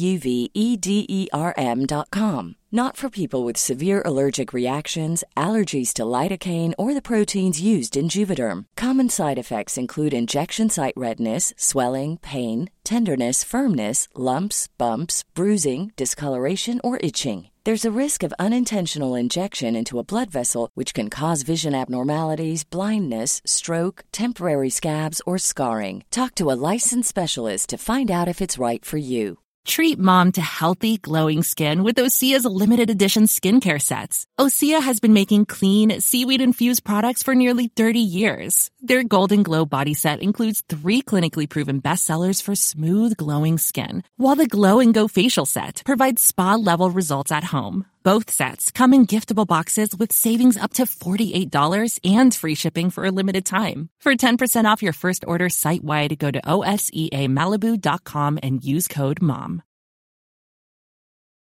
JUVEDERM.com. Not for people with severe allergic reactions, allergies to lidocaine, or the proteins used in Juvederm. Common side effects include injection site redness, swelling, pain, tenderness, firmness, lumps, bumps, bruising, discoloration, or itching. There's a risk of unintentional injection into a blood vessel, which can cause vision abnormalities, blindness, stroke, temporary scabs, or scarring. Talk to a licensed specialist to find out if it's right for you. Treat mom to healthy, glowing skin with Osea's limited edition skincare sets. Osea has been making clean, seaweed-infused products for nearly 30 years. Their Golden Glow body set includes 3 clinically proven bestsellers for smooth, glowing skin, while the Glow and Go facial set provides spa-level results at home. Both sets come in giftable boxes with savings up to $48 and free shipping for a limited time. For 10% off your first order site-wide, go to OSEAMalibu.com and use code MOM.